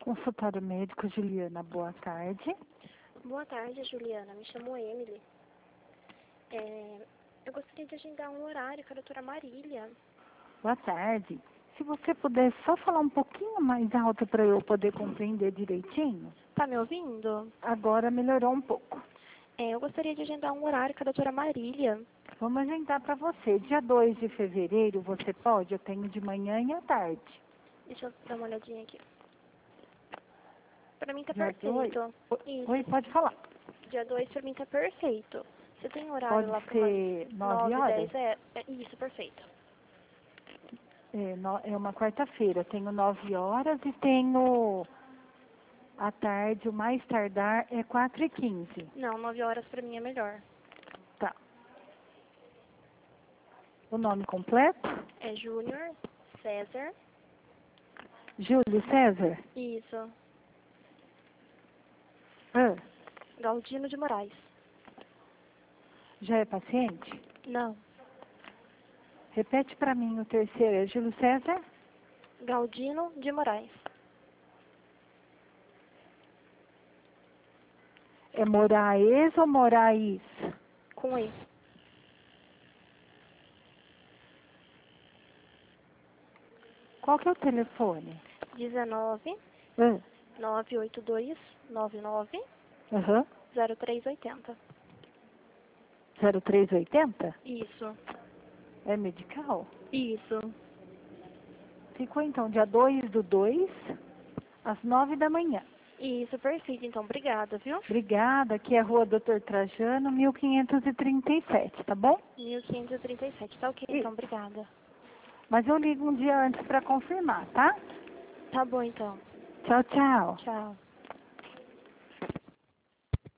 Consultório médico, Juliana, boa tarde. Boa tarde, Juliana. Me chamo Emily. Eu gostaria de agendar um horário com a doutora Marília. Boa tarde. Se você puder só falar um pouquinho mais alto para eu poder compreender direitinho. Tá me ouvindo? Agora melhorou um pouco. Eu gostaria de agendar um horário com a doutora Marília. Vamos agendar para você. Dia 2 de fevereiro você pode? Eu tenho de manhã e à tarde. Deixa eu dar uma olhadinha aqui. Pra mim tá Dia 2? perfeito. Isso. Oi, pode falar. Dia 2 pra mim tá perfeito. Você tem horário Pode lá pra umas ser 9 9, horas? 10? Isso, perfeito. É uma quarta-feira. Eu tenho 9 horas e tenho à tarde, o mais tardar é 4h15. Não, 9 horas pra mim é melhor. Tá. O nome completo? É Júnior César. Júlio César? Isso. Galdino de Moraes. Já é paciente? Não. Repete para mim o terceiro. É Júlio César? Galdino de Moraes. É Moraes ou Moraes? Com E. Qual que é o telefone? 19 Ah, 982 99 aham. 0380. 0380? Isso. É medical? Isso. Ficou então dia 2/2, às 9 da manhã. Isso, perfeito. Então, obrigada, viu? Obrigada. Aqui é a Rua Doutor Trajano, 1537, tá bom? 1537. Tá ok, E- então, obrigada. Mas eu ligo um dia antes para confirmar, tá? Tá bom, então. Tchau, tchau. Tchau.